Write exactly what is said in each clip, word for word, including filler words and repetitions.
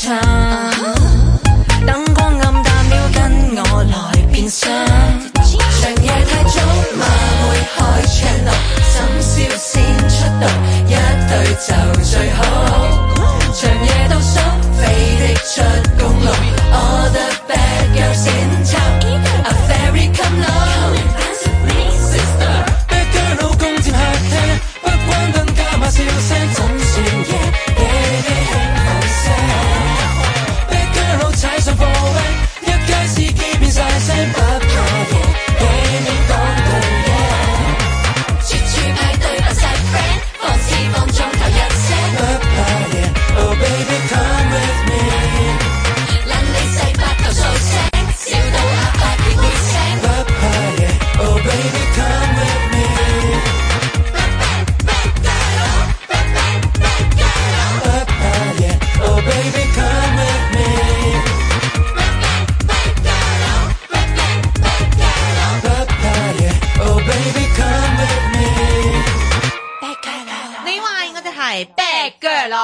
撐。燈光暗淡了，跟我來變身。長夜太早馬會開 channel， 深宵先出道，一對就最好。長夜倒數，飛的出公路 ，All the bad girls in town，A fairy come low。Dance with me, sister。Bad girl 老公漸客廳，不關燈加碼笑聲，總算夜夜輕輕聲。Bad girl 老踩上貨 van， 一街司機變晒聲，不怕夜夜你講對嘢。處處派對扮晒 friend， 放肆放縱頭一聲，不怕夜。Oh baby come with me， 撚你細八嚿數聲，笑到阿伯亦會醒，不怕夜。Oh baby come with me，Bad bad girl， bad bad bad girl， 不怕夜。Oh baby come with me，Bad bad bad girl， bad bad bad girl， 不怕夜。Oh baby come with me，Bad girl， 你話我哋係 bad girl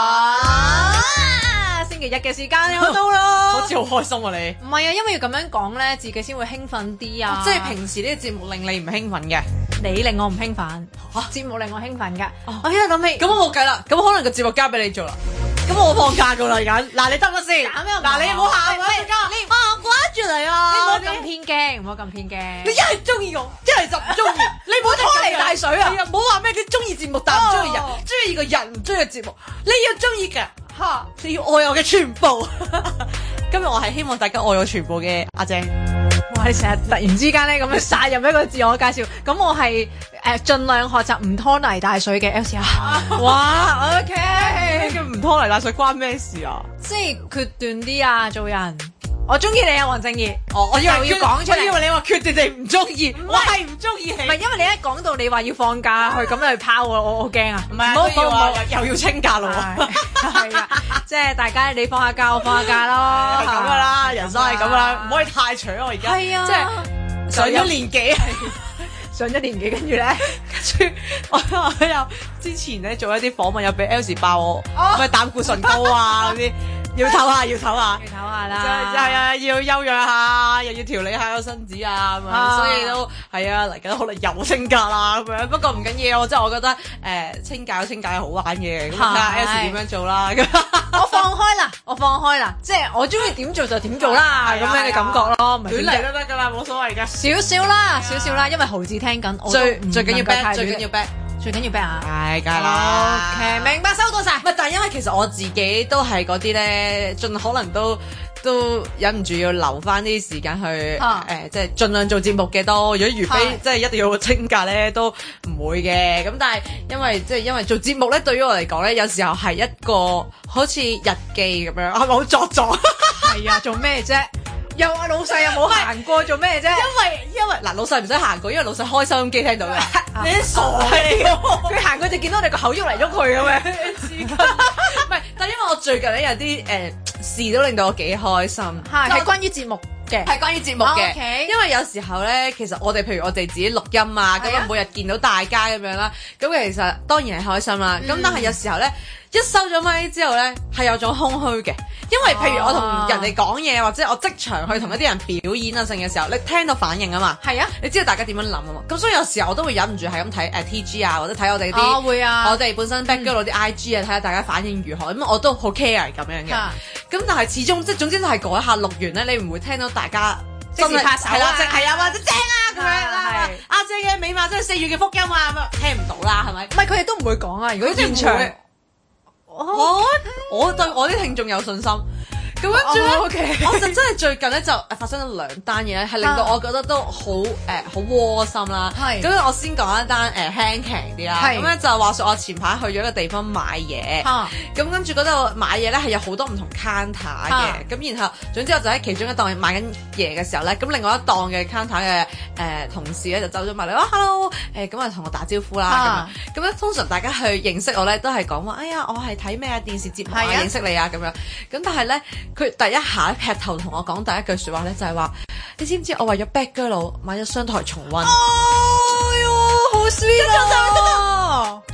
星期日嘅時間又到咯， 好似好開心啊你。 唔係啊，因為要咁樣講咧，自己先會興奮啲啊。 即係平時呢個節目令你唔興奮嘅， 你令我唔興奮，節目令我興奮㗎。我依家諗起， 咁我冇計啦，咁可能個節目交俾你做啦。咁我放假㗎啦而家，嗱你得唔得先？嗱你唔好喊啊！ 你啊掛住你啊！你唔好咁偏激，唔好咁偏激。 你一係中意我，一係就唔中意。你唔好拖泥帶水啊！唔好話咩叫中意節目但唔中意人，中意個人唔中意個節目。你要中意㗎嚇，你要愛我嘅全部。今日我係希望大家愛我全部嘅阿姐。 哇！你成日突然之間咧咁樣殺入一個自我介紹，咁我係誒盡量學習唔拖泥帶水嘅 Elsa。 哇 ，OK，叫唔拖泥帶水關咩事啊？ 即係決斷啲啊，做人。我中意你啊，黃正義。 哦，我以為要講出嚟， 我以為你話決定地唔中意，我係唔中意你。 唔係因為你一講到你話要放假去咁樣去拋我，我好驚啊！ 唔係，唔好話又要清假咯。 係啊，即係大家你放下假，我放下假咯。 係咁噶啦，人生係咁啦，唔可以太長我而家。 係啊， 即係上咗年紀係上咗年紀，跟住咧， 跟住我我又之前咧做一啲訪問，又俾 Elsie 爆我，咩膽固醇高啊嗰啲。要唞下，要唞下， 要唞下啦。 就係啊，要休養下，又要調理下個身子啊咁樣，所以都係啊，嚟緊可能又清假啦咁樣。不過唔緊要，即係我覺得誒清假有清假係好玩嘅，咁睇下 Elsie 點樣做啦。 我放開啦，我放開啦，即係我中意點做就點做啦，咁樣嘅感覺咯。 亂嚟都得㗎啦，冇所謂㗎。 少少啦，少少啦，因為豪子聽緊， 最最緊要 back，最緊要 back。 最緊要 back 啊！ 係梗係啦 ，OK，明白收到晒。 唔係，但係因為其實我自己都係嗰啲咧，盡可能都都忍唔住要留翻啲時間去誒、啊呃，即係盡量做節目嘅都。如果如非即係一定要清假咧，都唔會嘅。咁但係因為即係因為做節目咧，對於我嚟講咧，有時候係一個好似日記咁樣，係咪好作作？ 係啊，做咩啫？又話老細又冇行過做咩啫？ 因為因為嗱，老細唔使行過，因為老細開收音機聽到嘅。你啲傻嚟嘅， 佢行過就見到你個口喐嚟喐去咁樣。 唔係，但因為我最近咧有啲誒、呃、事都令到我幾開心， 係係關於節目嘅， 係關於節目嘅。 Oh, okay. 因為有時候咧，其實我哋譬如我哋自己錄音啊，咁啊每日見到大家咁樣啦，咁其實當然係開心啦。咁、嗯、但係有時候咧，一收咗咪之後咧，係有種空虛嘅。因為譬如我同人哋講嘢，或者我即場去同一啲人表演啊，剩嘅時候，你聽到反應啊嘛，係啊，你知道大家點樣諗啊嘛，咁所以有時候我都會忍唔住係咁睇誒 T G 啊，或者睇我哋啲， 哦會啊， 我哋本身 back girl 啲 I G 啊，睇下大家反應如何，咁我都好 care 咁樣嘅，咁但係始終即係總之都係嗰一下錄完咧，你唔會聽到大家即時拍手啊， 係啊，或者正啊咁樣啦，阿姐嘅美貌真係四月嘅福音啊，咁聽唔到啦，係咪？ 唔係佢哋都唔會講啊，如果現場。 我我對我啲聽眾有信心，咁跟住咧， oh, okay. 我就真係最近咧就發生咗兩單嘢咧，係令到我覺得都好誒好窩心啦。係咁，我先講一單誒輕騎啲啦。咁咧就話說我前排去咗一個地方買嘢，咁跟住嗰度買嘢咧係有好多唔同 counter 嘅，咁然後總之我就喺其中一檔買緊嘢嘅時候咧，咁另外一檔嘅 counter 嘅誒同事咧就走咗埋嚟，哇 hello 誒咁啊同我打招呼啦咁樣，咁咧通常大家去認識我咧都係講話，哎呀我係睇咩啊電視節目啊認識你啊咁樣，咁但係咧。佢第一下劈頭同我講第一句説話咧，就係話：你知唔知我為咗 Bad Girl 買咗雙台重溫？ 哎呦，好 sweet 啊！頭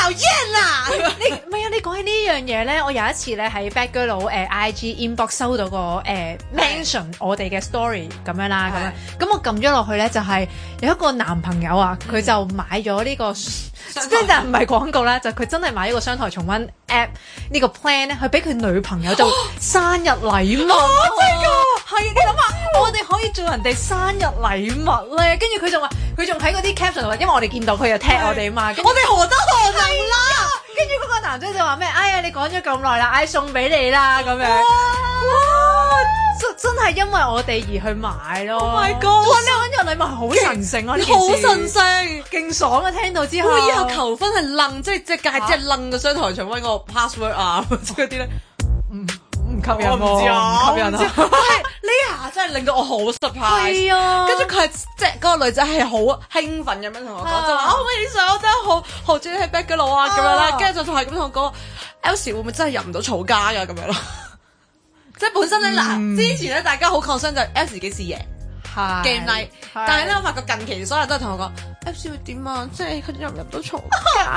討厭啊！ 你唔係啊？你講起呢樣嘢咧，我有一次咧喺 Bad Girl 佬誒 I G inbox 收到個誒 mention 我哋嘅 story 咁樣啦，咁樣咁我撳咗落去咧，就係有一個男朋友啊，佢就買咗呢個。即係但唔係廣告啦，就佢真係買呢個商台重溫 app 呢個 plan 咧，佢俾佢女朋友做生日禮物。哦，真㗎！係你諗下，我哋可以做人哋生日禮物咧，跟住佢仲話，佢仲喺嗰啲 caption 度話，因為我哋見到佢又 tag 我哋嘛， 我哋何德何能啦！ 跟住嗰個男仔就話咩？哎呀，你講咗咁耐啦，哎送俾你啦咁樣。哇！真真係因為我哋而去買咯。 Oh my god！ 哇！呢個禮物係好神聖啊！呢件事好神聖， 勁爽啊！聽到之後， 以後求婚係愣，即係即係界即係愣個商台重溫個 password 啊嗰啲咧， 唔唔吸引我唔知啊， 唔吸引啊！ 但係呢下真係令到我好 surprise。係啊，跟住佢係即係嗰個女仔係好興奮咁樣同我講，就話可唔可以上？我真係好好中意喺 Bad Girl 佬啊咁樣啦，跟住就係咁同我講 ，Elsie 會唔會真係入唔到草家㗎咁樣咯？即係本身咧嗱，之前咧大家好 concern 就係 Elsie 幾時贏 game night，但係咧我發覺近期所有人都係同我講 Elsie 會點啊？即係佢入唔入到草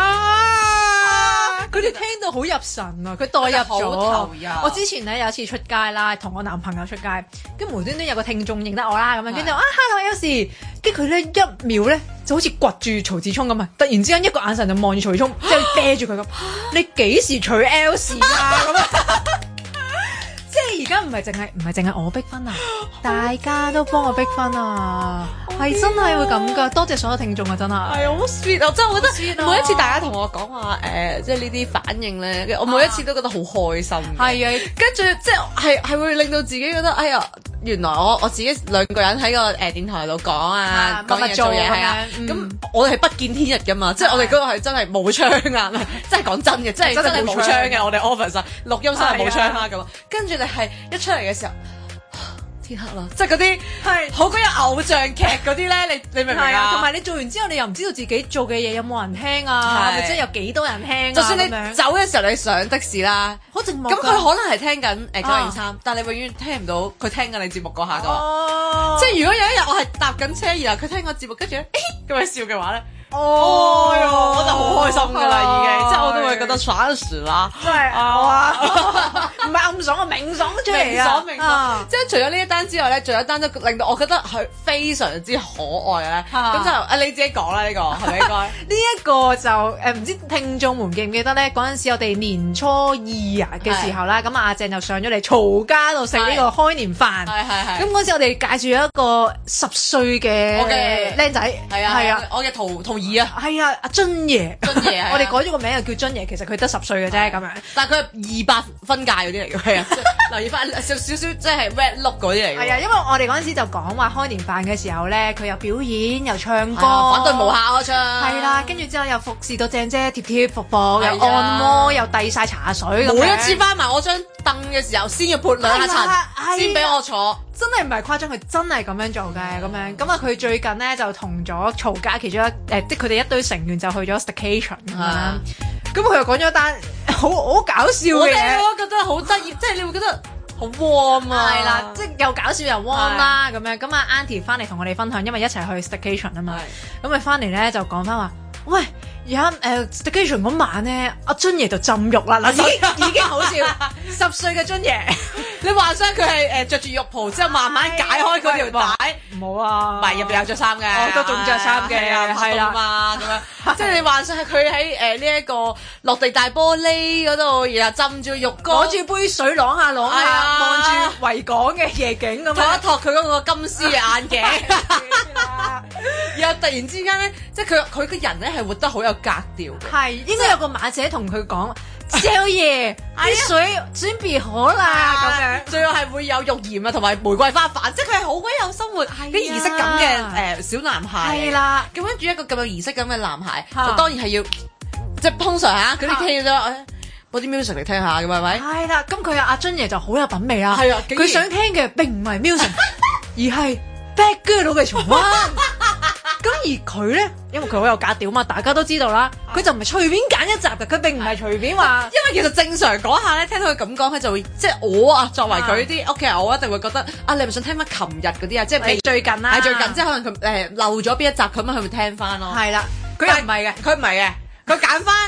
佢哋聽到好入神啊！佢代入咗。我之前咧有一次出街啦，同我男朋友出街，跟無端端有個聽眾認得我啦，咁樣跟住啊 Hello Elsie，跟住佢咧一秒咧就好似掘住曹志聰咁啊！突然之間一個眼神就望住曹志聰，即係啤住佢咁，你幾時娶 Elsie 啊？咁啊！即係而家唔係淨係唔係淨係我逼婚啊，大家都幫我逼婚啊，係真係會咁噶，多謝所有聽眾啊，真係係好 sweet 啊！真係我覺得每一次大家同我講話誒，即係呢啲反應咧，我每一次都覺得好開心。係啊，跟住即係係係會令到自己覺得哎呀，原來我我自己兩個人喺個誒電台度講啊，講嘢做嘢係啊，咁我哋係不見天日噶嘛，即係我哋嗰個係真係冇窗啊，真係講真嘅，真係真係冇窗嘅，我哋 office 錄音室係冇窗啦咁，跟住。係一出嚟嘅時候，天黑啦，即係嗰啲係好鬼有偶像劇嗰啲咧，你你明唔明啊？ 同埋你做完之後，你又唔知道自己做嘅嘢有冇人聽啊，或者有幾多人聽啊？ 就算你走嘅時候，你上的士啦， 好靜默。 咁佢可能係聽緊誒九零三，但係你永遠聽唔到佢聽緊你節目嗰下噶。哦，即係如果有一日我係搭緊車，然後佢聽個節目，跟住誒咁樣笑嘅話咧。哦，我就好開心噶啦，已經，即係我都會覺得爽時啦， 真係啊，唔係暗爽啊，明爽出嚟啊， 明爽，即係除咗呢一單之外咧，仲有一單都令到我覺得佢非常之可愛咧，咁就啊你自己講啦，呢個係咪應該？ 呢一個就誒唔知聽眾們記唔記得咧？嗰陣時我哋年初二啊嘅時候啦，咁阿鄭就上咗嚟曹家度食呢個開年飯，係係係，咁嗰陣時我哋介紹咗一個十歲嘅僆仔，係啊係啊， 我嘅圖圖。 係啊，阿津爺， 津爺， 我哋改咗個名就叫津爺，其實佢得十歲嘅啫咁樣， 但係佢係二百分界嗰啲嚟嘅，係啊，留意翻少少少即係 red look 嗰啲嚟嘅。 係啊，因為我哋嗰陣時就講話開年飯嘅時候咧，佢又表演又唱歌， 反對無效啊唱。 係啦，跟住之後又服侍到正姐貼貼服服，又按摩又遞晒茶水咁。 每一次翻埋我張凳嘅時候，先要潑兩下塵，先俾我坐。 真係唔係誇張，佢真係咁樣做嘅咁樣。咁啊，佢最近咧就同咗曹家其中一誒，即係佢哋一堆成員就去咗 staycation 咁樣。咁佢又講咗一單好好搞笑嘅嘢， 我覺得好得意，即係你會覺得好 warm 啊。 係啦，即係又搞笑又 warm 啦咁樣。咁啊 Auntie 翻嚟同我哋分享，因為一齊去 staycation 啊嘛。咁佢翻嚟咧就講翻話，喂。而家誒 staycation 嗰晚咧，阿津爺就浸浴啦，嗱已經已經好笑，十歲嘅津爺， 你幻想佢係誒著住浴袍之後慢慢解開嗰條帶， 唔好啊， 唔係入邊有着衫嘅， 我都仲着衫嘅，係啦嘛咁樣，即係你幻想係佢喺誒呢一個落地大玻璃嗰度，然後浸住浴缸， 攞住杯水啷下啷下，望住維港嘅夜景咁樣， 托一托佢嗰個金絲嘅眼鏡，然後突然之間咧，即係佢佢個人咧係活得好有格調嘅， 係應該有個馬姐同佢講，少爺啲水準備好啦咁樣， 最後係會有浴鹽啊同埋玫瑰花瓣，即係佢係好鬼有生活啲儀式感嘅誒小男孩， 係啦， 咁跟住一個咁有儀式感嘅男孩，就當然係要即係通常嚇嗰啲聽咗播啲 music 嚟聽下嘅係咪？ 係啦，咁佢阿津爺就好有品味啦， 係啊， 佢想聽嘅並唔係 music，而係 Bad Girl 佬嘅重溫。咁而佢咧，因為佢好有格調嘛，大家都知道啦。佢就唔係隨便揀一集嘅，佢並唔係隨便話。 因為其實正常嗰下咧，聽到佢咁講，佢就會即係我啊，作為佢啲屋企人，我一定會覺得啊，你係咪想聽翻琴日嗰啲啊？即係最近啦， 係最近，即係可能佢誒漏咗邊一集咁樣，佢會聽翻咯。 係啦，佢又唔係嘅， 佢唔係嘅，佢揀翻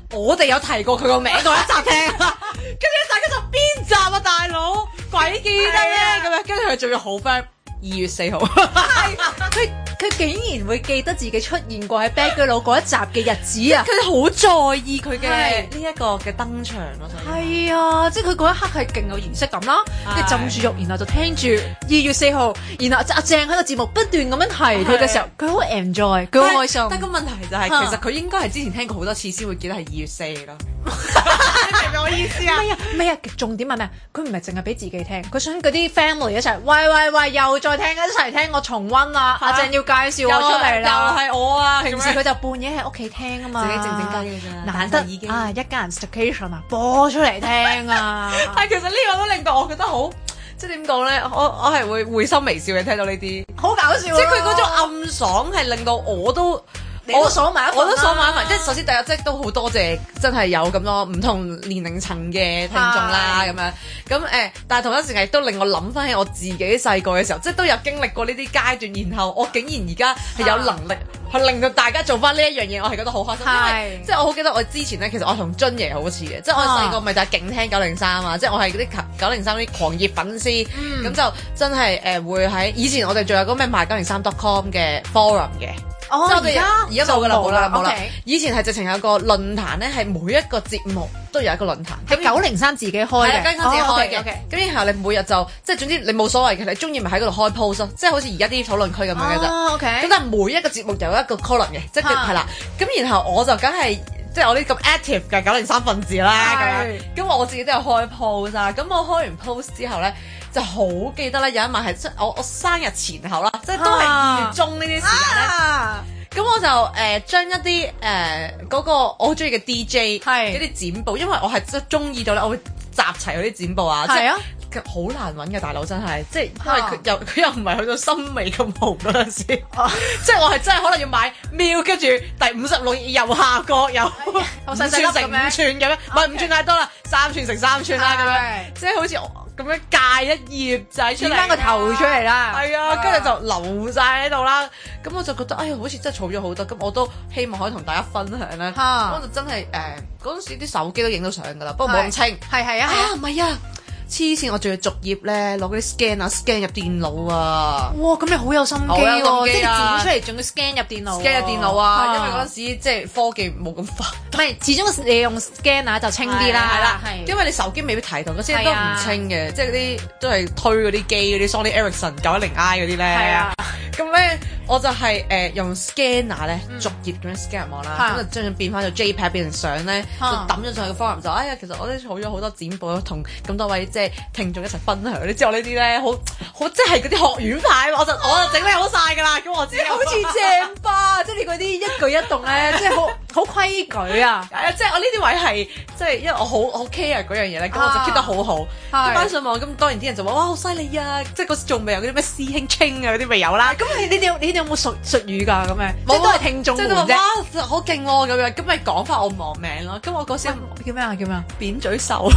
我哋有提過佢個名嗰一集聽，跟住大家就邊集啊大佬，鬼記得咩咁樣？跟住佢仲要好 friend，二月四號， 係佢佢竟然會記得自己出現過喺 Bad Girl 佬嗰一集嘅日子啊！ 佢好在意佢嘅呢一個嘅登場咯， 係啊，即係佢嗰一刻係勁有儀式感啦，跟住浸住肉，然後就聽住二月四號，然後阿鄭喺個節目不斷咁樣提佢嘅時候，佢好 enjoy，佢好開心。 但個問題就係其實佢應該係之前聽過好多次先會記得係二月四咯。你明唔明我意思啊？ 唔係啊，唔係啊，重點係咩？佢唔係淨係俾自己聽，佢想嗰啲 family 一齊，喂喂喂，又再聽一齊聽我重溫啦！阿鄭要介紹我出嚟啦， 又係我啊！ 平時佢就半夜喺屋企聽啊嘛， 自己靜靜雞嘅啫， 難得啊一家人 staycation 啊，播出嚟聽啊！ 但係其實呢個都令到我覺得好，即係點講咧？我我係會會心微笑嘅聽到呢啲， 好搞笑！即係佢嗰種暗爽係令到我都。 我都鎖埋一份， 我都鎖埋一份。即係首先第一，即係都好多謝真係有咁多唔同年齡層嘅聽眾啦，咁樣咁誒。但係同一時間亦都令我諗翻起我自己細個嘅時候，即係都有經歷過呢啲階段。然後我竟然而家係有能力去令到大家做翻呢一樣嘢，我係覺得好開心。因為即係我好記得我之前咧，其實我同津爺好似嘅，即係我細個咪就係勁聽九零三啊，即係我係嗰啲九零三啲狂熱粉絲。咁就真係誒會喺以前我哋仲有嗰咩賣九零三 dot com 嘅 forum 嘅。 哦， 即係我哋而家冇噶啦，冇啦，冇啦。 Okay. 以前係直情有個論壇咧，係每一個節目都有一個論壇， 係九零三自己開嘅， 係九零三自己開嘅。咁、 哦 okay, okay. 然後你每日就即係總之你冇所謂嘅，你中意咪喺嗰度開 post 咯，即係好似而家啲討論區咁樣嘅啫。咁、 哦 okay. 但係每一個節目就有一個 column 嘅，即係係啦。咁然後我就梗係即係我呢咁 active 嘅九零三分子啦，咁樣。咁我自己都有開 post 啊。咁我開完 post 之後咧，就好記得咧，有一晚係即係我我生日前後啦，即係都係二月中呢啲時間咧。啊咁我就誒將、呃、一啲誒嗰個我好中意嘅 D J 嗰啲剪報，因為我係真係中意到咧，我會集齊嗰啲剪報啊，即係好難揾嘅大佬真係，即係因為佢又佢又唔係去到森美咁紅嗰陣時，即係我係真係可能要買 Miu，跟住第五十六頁右下角有五寸乘五寸咁樣，唔係五寸太多啦，三寸乘三寸啦咁樣，即係好似咁樣界一頁仔出嚟， 翻個頭出嚟啦， 係啊，跟住就留晒喺度啦。咁我就覺得，哎呀，好似真係儲咗好多。咁我都希望可以同大家分享啦。咁我就真係誒嗰陣時啲手機都影到相㗎啦，不過冇咁清。 係係啊， 啊唔係啊，黐線！我仲要逐頁咧攞嗰啲 scan 啊 scan 入電腦啊。 哇！咁你好有心機喎，即係剪出嚟仲要 scan 入電腦 ，scan 入電腦啊。因為嗰陣時即係科技冇咁發。 唔係，始終你用 scanner 就清啲啦。 係啦，因為你手機未必睇到，嗰啲都唔清嘅，即係嗰啲都係推嗰啲機嗰啲 Sony Ericsson 九一零 I 嗰啲咧。係啊。咁咧，我就係誒用 scanner 咧逐頁咁樣 scan 入網啦，咁就將佢變翻做 JPEG 變成相咧，就抌咗上去個 forum 就，哎呀，其實我都儲咗好多剪報，同咁多位即係聽眾一齊分享。你知我呢啲咧，好好即係嗰啲學院派，我就我就整理好晒㗎啦。咁我自己好似正吧，即係你嗰啲一舉一動咧，即係好好規矩啊。 係啊，即係我呢啲位係即係因為我好好 care 嗰樣嘢咧，咁我就 keep 得好好。一翻上網，咁當然啲人就話哇好犀利啊！即係嗰時仲未有嗰啲咩師兄稱啊嗰啲未有啦。 咁你你哋你哋有冇術術語㗎咁樣？即係都係聽眾啫。 哇，好勁喎咁樣，咁咪講翻我網名咯。咁我嗰時叫咩啊？叫咩啊？ 扁嘴獸。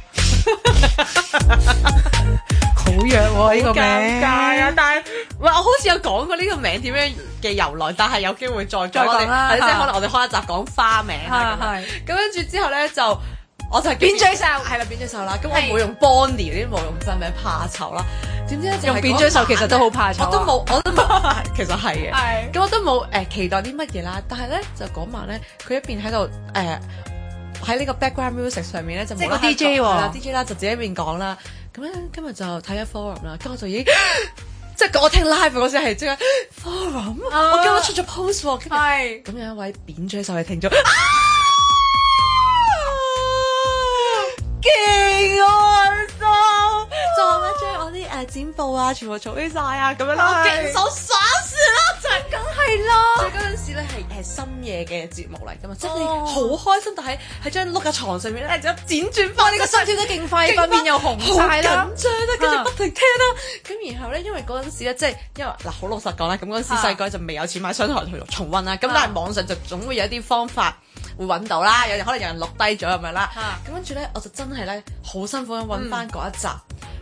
好弱喎呢個名。 尷尬啊！但係喂，我好似有講過呢個名點樣嘅由來，但係有機會再再講啦。 係即係可能我哋開一集講花名啊咁樣。咁跟住之後咧就。我就係扁嘴獸，係啦扁嘴獸啦。咁我冇用 Bonnie 嗰啲冇用真名，怕醜啦。點知咧就用扁嘴獸其實都好怕醜。 我都冇，我都冇，其實係嘅。 係。 咁我都冇誒期待啲乜嘢啦。但係咧就嗰晚咧，佢一邊喺度誒喺呢個 background music 上面咧就冇啦 D J 喎 ，D J 啦就自己一邊講啦。咁咧今日就睇下 forum 啦，跟住我就已經即係我聽 live 嗰時係即係 forum，我今日出咗 post 喎。係。咁有一位扁嘴獸嘅聽眾。勁開心，就話咩將我啲誒剪報啊，全部儲起晒啊，咁樣啦，我勁手爽事啦，就係梗係啦。所以嗰陣時咧係誒深夜嘅節目嚟㗎嘛，即係你好開心，但係喺張碌架床上面咧就輾轉翻，呢個心跳得勁快，塊面又紅晒啦，緊張啦，跟住不停聽啦。咁然後咧，因為嗰陣時咧，即係因為嗱好老實講啦，咁嗰陣時細個就未有錢買商台去重溫啦，咁但係網上就總會有一啲方法。會揾到啦，有可能有人錄低咗咁樣啦。咁跟住咧，我就真係咧好辛苦咁揾翻嗰一集。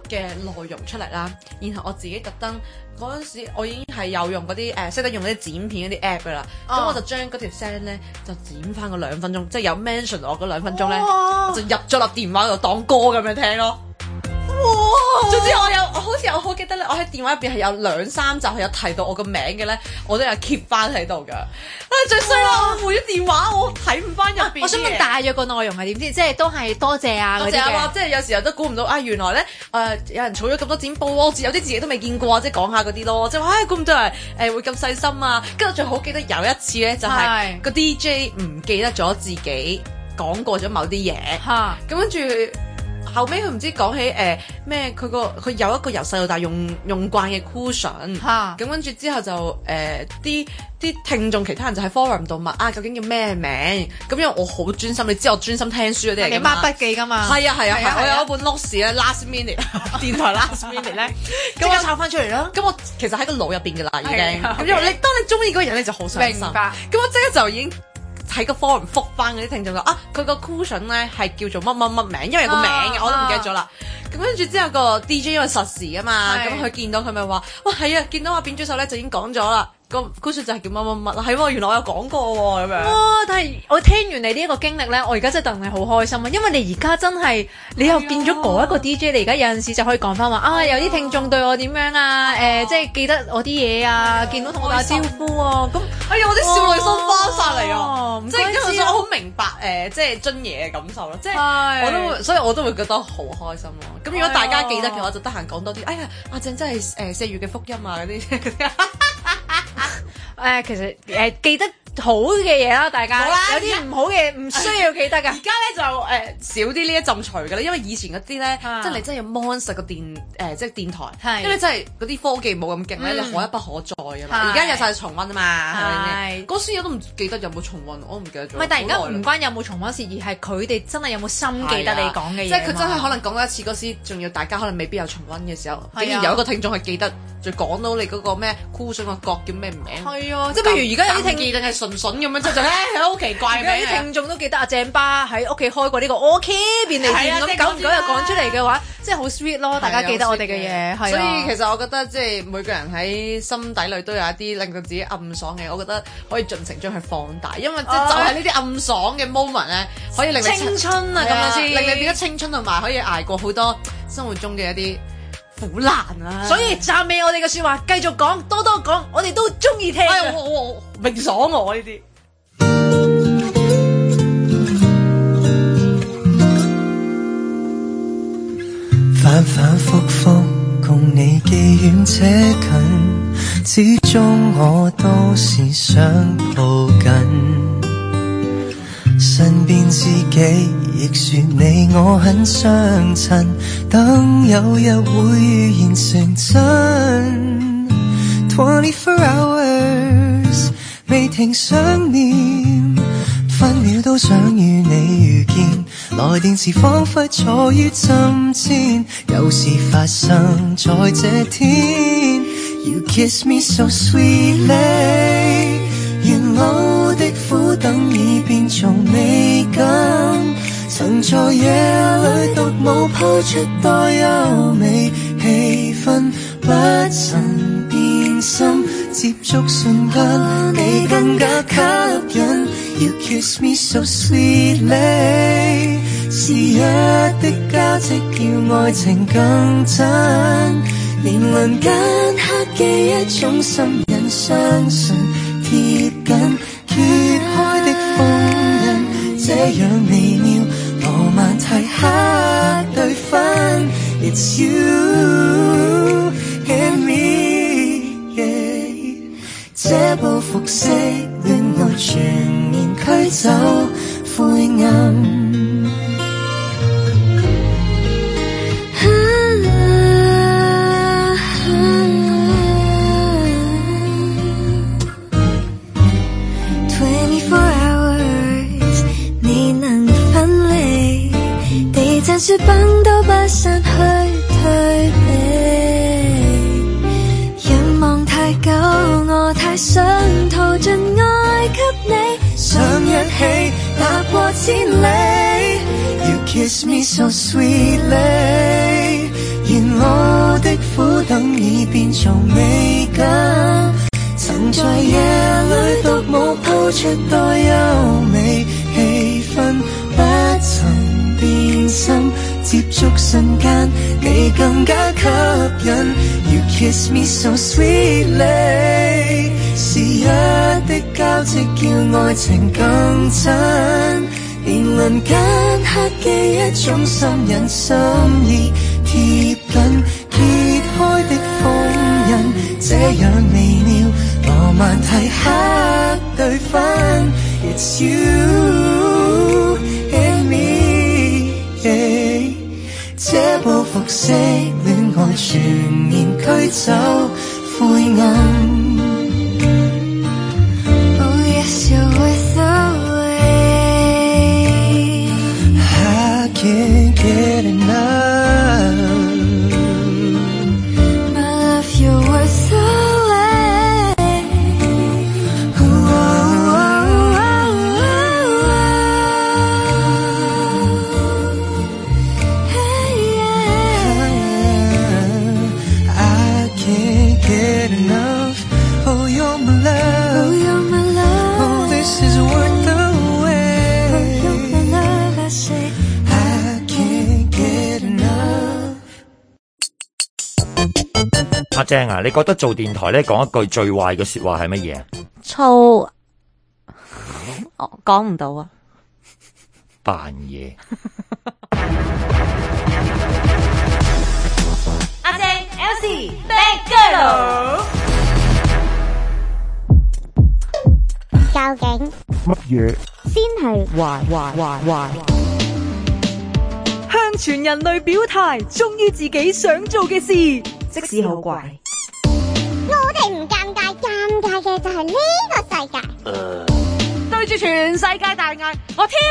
嘅內容出嚟啦，然後我自己特登嗰陣時，我已經係有用嗰啲誒識得用嗰啲剪片嗰啲 app 噶啦，咁、哦、我就將嗰條聲咧就剪翻個兩分鐘，即係有 mention 我嗰兩分鐘咧，我就入咗落電話度當歌咁樣聽咯。哇！總之我有，我好似我好記得咧，我喺電話入邊係有兩三集係有提到我個名嘅咧，我都有 keep 翻喺度噶。啊最衰啦，我換咗電話，我睇唔翻入邊。我想問大約個內容係點先？即係都係多謝啊嗰啲嘅。即係有時候都估唔到啊，原來咧誒、呃、有人儲咗咁多剪報，有啲自己都未見過，即係講下嗰啲咯。即係話唉，估唔到係誒會咁細心啊！跟住最好記得有一次咧，就係、是、個 D J 唔記得咗自己講過咗某啲嘢，咁跟住。後尾佢唔知講起誒咩，佢個佢有一個由細到大用用慣嘅 cushion，咁跟住之後就誒啲啲聽眾其他人就喺 forum 度問啊究竟叫咩名？咁因為我好專心，你知我專心聽書嗰啲嚟㗎嘛，你 mark 筆記㗎嘛，係啊係啊係，我有一本 notes 咧 last minute 電台 last minute 咧，即刻抄翻出嚟啦。咁我其實喺個腦入邊㗎啦已經，咁因為你當你中意嗰個人咧就好上心，明白。咁我即刻就已經。喺個 forum 覆翻嗰啲聽眾就啊，佢個 cushion 咧係叫做乜乜乜名，因為有個名嘅，啊、我都唔記得咗啦。咁跟住之後個 D J 因為實時啊嘛，咁佢見到佢咪話，哇係啊，見到阿扁豬手咧就已經講咗啦。個 cushion 就係叫乜乜乜，係喎，原來我有講過喎咁樣。哇！但係我聽完你呢一個經歷咧，我而家真係戥你好開心啊，因為你而家真係你又變咗嗰一個 D J，你而家有陣時就可以講翻話啊，有啲聽眾對我點樣啊，誒即係記得我啲嘢啊，見到同我打招呼啊，咁哎呀我啲少女心翻晒嚟啊！即係因為我好明白誒，即係樽爺嘅感受咯，即係我都會，所以我都會覺得好開心咯。咁如果大家記得嘅話，就得閒講多啲。哎呀，阿鄭真係誒四月嘅福音啊嗰啲。誒、呃，其實誒、呃、記得好嘅嘢啦，大家有啲唔好嘅唔需要記得噶。而家咧就誒、呃、少啲呢一陣除噶啦，因為以前嗰啲咧，啊、真係真係有 mon 個電誒、呃，即係電台，是因為真係嗰啲科技冇咁勁咧，嗯、你可一不可再啊嘛。而家是有晒重溫啊嘛，係咪先？嗰時我都唔記得有冇重溫，我都唔記得咗。唔係，但係而家唔關有冇重溫事，而係佢哋真係有冇心記得你講嘅嘢。即係佢真係可能講多一次嗰時，仲要大家可能未必有重溫嘅時候，竟然有一個聽眾係記得。就講到你嗰個咩箍筍個角叫咩名？係啊，即係譬如而家有啲聽記定係順順咁樣，即係就咧係好奇怪嘅。有啲聽眾都記得阿鄭巴喺屋企開過呢個 OK 便利店咁，久唔久又講出嚟嘅話，即係好 sweet 咯。大家記得我哋嘅嘢，係啊。所以其實我覺得即係每個人喺心底裏都有一啲令到自己暗爽嘅，我覺得可以盡情將佢放大，因為即係就係呢啲暗爽嘅 moment 咧，可以令你青春啊咁樣先，令你變得青春同埋可以捱過好多生活中嘅一啲苦難啊！所以讚美我哋嘅説話，繼續講，多多講，我哋都中意聽。哎，我我我明爽我呢啲。反反覆覆共你既遠且近，始終我都是想抱緊。身邊知己亦說你我很相襯，等有日會現成真。twenty-four hours 未停想念，分秒都想與你遇見，來電時彷彿坐於針尖，有事發生在這天。You kiss me so sweetly， 原我的苦等已變從未感，曾在夜裏獨舞拋出多優美氣氛，不曾變心，接觸瞬間你更加吸引。You kiss me so sweetly， 是一的交織叫愛情更真，連鄰間刻記一種心癮，相信貼緊揭開的封印，這樣微妙羅曼蒂克對分。It's you and me， yeah， 這部服飾戀愛全面驅走灰暗。雪崩都不散去退避，仰望太久，我太想逃進愛給你，想一起踏過千里。You kiss me so sweetly， 原年老的苦等已變做美感，曾在夜裏獨舞鋪出多優美氣氛，不曾變心，接觸瞬間你更加吸引。You kiss me so sweetly， 時日的交織叫愛情更真，連鄰間刻記一種心印，心意貼緊揭開的封印，這樣微妙羅曼蒂克對分。It's you and me， yeah， 這報復式戀愛全面驅走灰暗。Oh yes you're with away，I can't get enough，My love you're worth away。 阿正啊，你覺得做電台咧講一句最壞嘅說話係乜嘢？ 粗，我講唔到啊！ 扮嘢。 阿正 Elsie，Bad Girl。 究竟乜嘢先係壞壞壞壞？ 向全人類表態，忠於自己想做嘅事，即使好怪。 我哋唔尷尬，尷尬嘅就係呢個世界。 呃、對住全世界大嗌，我挑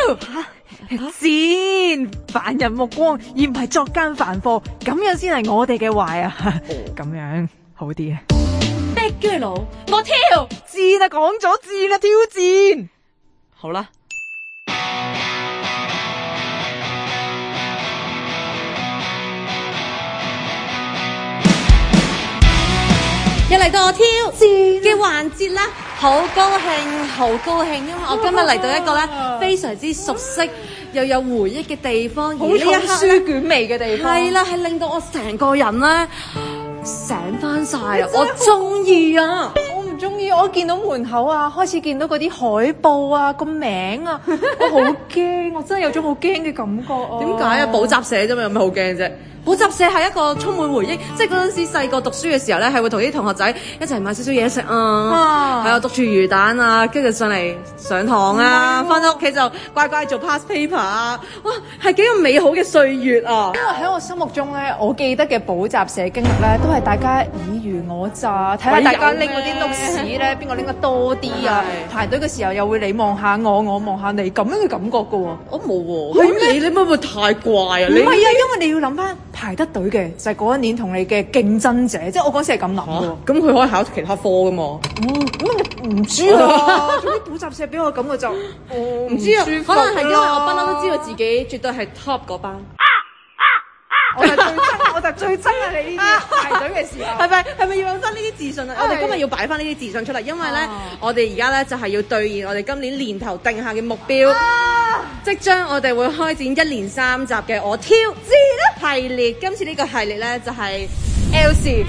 先凡人目光，而唔係作奸犯科，咁樣先係我哋嘅壞啊！咁樣好啲啊！ Bad Girl，我挑知啦，講咗知啦，挑戰好啦。 又嚟到我挑戰嘅環節啦，好高興，好高興，因為我今日嚟到一個咧非常之熟悉又有回憶嘅地方， 好重書卷味嘅地方， 係啦，係令到我成個人咧醒翻晒啊！我中意啊！ 我唔中意，我見到門口啊，開始見到嗰啲海報啊，個名啊，我好驚，我真係有種好驚嘅感覺啊！ 點解啊？補習社啫嘛，有咩好驚啫？補習社係一個充滿回憶，即係嗰陣時細個讀書嘅時候咧，係會同啲同學仔一齊買少少嘢食啊，係啊，篤住魚蛋啊，跟住上嚟上堂啊，翻到屋企就乖乖做 past paper 啊，哇，係幾個美好嘅歲月啊！ 因為喺我心目中咧，我記得嘅補習社經歷咧，都係大家爾虞我詐，睇下大家拎嗰啲 notes 咧，邊個拎得多啲啊？排隊嘅時候又會你望下我，我望下你，咁樣嘅感覺噶喎。 我冇喎，係你你會唔會太怪啊？你唔係啊，因為你要諗翻。排得隊嘅就係嗰一年同你嘅競爭者，即係我嗰時係咁諗嘅。 咁佢可以考其他科噶嘛？ 哦，咁你唔知啊？總之補習社俾我感覺就唔知啊，可能係因為我不嬲都知道自己絕對係 top 嗰班。 我就最憎，我就最憎啊！你呢啲排隊嘅時候， 係咪係咪要有翻呢啲自信啊？我哋今日要擺翻呢啲自信出嚟，因為咧，我哋而家咧就係要兌現我哋今年年頭定下嘅目標。即將我哋會開展一連三集嘅我挑戰系列，今次呢個系列咧就係 Elsie，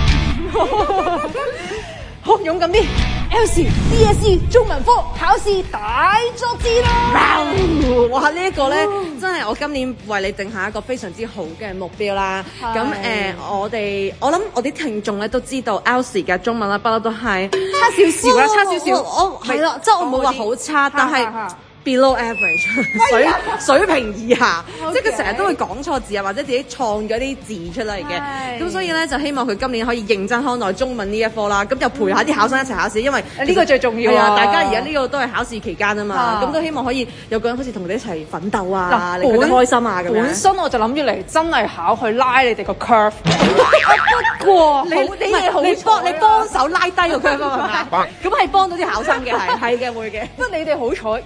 好勇敢啲 ，Elsie D S E 中文科考試大作戰啦！ 哇，呢一個咧真係我今年為你定下一個非常之好嘅目標啦。咁誒、呃，我哋我諗我啲聽眾咧都知道 Elsie 嘅中文啦，不嬲都係差少少啦，差少少， 我係啦，即係我冇話好差，但係。below average 水水平以下，即係佢成日都會講錯字啊，或者自己創咗啲字出嚟嘅。咁所以咧就希望佢今年可以認真看待中文呢一科啦。咁就陪下啲考生一齊考試，因為呢個最重要啊！ 大家而家呢個都係考試期間啊嘛，咁都希望可以有個人好似同佢哋一齊奮鬥啊，令佢哋開心啊咁樣。 本身我就諗住嚟真係考去拉你哋個 curve，不過你你哋好，你幫你幫手拉低個 curve 啊嘛，咁係幫到啲考生嘅，係係嘅會嘅。 不過你哋好彩，原來咧。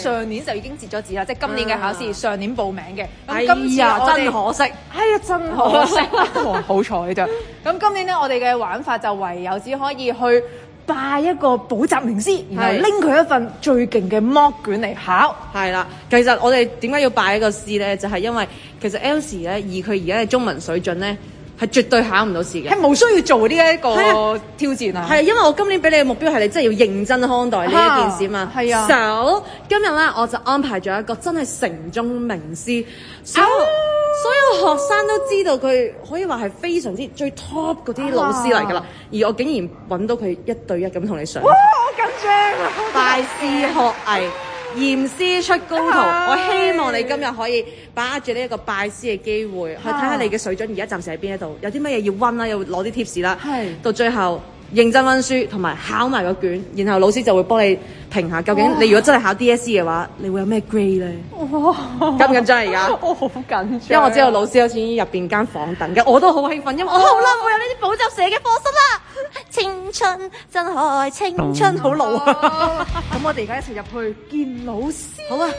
上年就已經截咗止啦，即係今年嘅考試上年報名嘅。 哎咁今次呀， 我哋真可惜， 哎呀，真可惜，哇好彩啫。咁今年咧，我哋嘅玩法就唯有只可以去拜一個補習名師，然後拎佢一份最勁嘅剝卷嚟考。 係啦，其實我哋點解要拜一個師咧？就係、是、因為其實 Elsie 咧，以佢而家嘅中文水準咧，係絕對考唔到試嘅， 係冇需要做呢一個挑戰啊！ 係因為我今年俾你嘅目標係你真係要認真看待呢一件事嘛。 係啊。 So 今日咧我就安排咗一個真係城中名師，所有、啊、所有學生都知道佢可以話係非常之最 top 嗰啲老師嚟㗎啦。啊、而我竟然揾到佢一對一咁同你上。 哇！好緊張啊！ 拜師學藝。嚴師出高徒，我希望你今日可以把握住呢一個拜師嘅機會，去睇下你嘅水準而家暫時喺邊一度，有啲乜嘢要溫啦，要攞啲 tips 啦，到最後認真溫書同埋考埋個卷，然後老師就會幫你評下究竟你如果真係考 D S E 嘅話，你會有咩 grade 咧？哇！緊唔緊張而家？ 我好緊張， 因為我知道老師好似已經入邊間房等嘅，我都好興奮，因為我好啦，會有呢啲補習社嘅課室啦。 青春真可愛，青春好老啊！ 咁我哋而家一齊入去見老師。 好啊！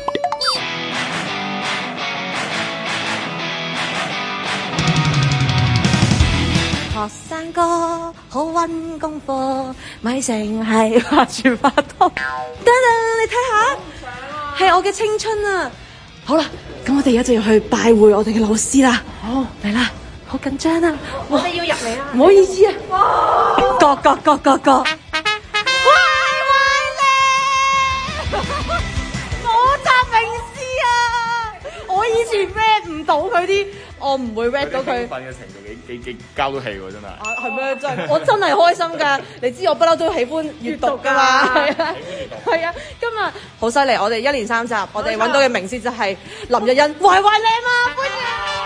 學生哥好溫功課，咪淨係畫住畫拖。 等等，你睇下，係我嘅青春啊！好啦，咁我哋而家就要去拜會我哋嘅老師啦。好，嚟啦！好緊張啊！ 我哋要入嚟啦！ 唔好意思啊！哇！各各各各各！ 喂喂你！補習名師啊！ 我以前 read 唔到佢啲，我唔會 read 到佢。 興奮嘅程度幾幾幾交到氣喎，真係。 啊，係咩？真係，我真係開心㗎！你知我不嬲都喜歡閱讀㗎嘛？係啊，係啊！今日好犀利，我哋一連三集，我哋揾到嘅名師就係林日欣，懷懷靚啊！歡迎。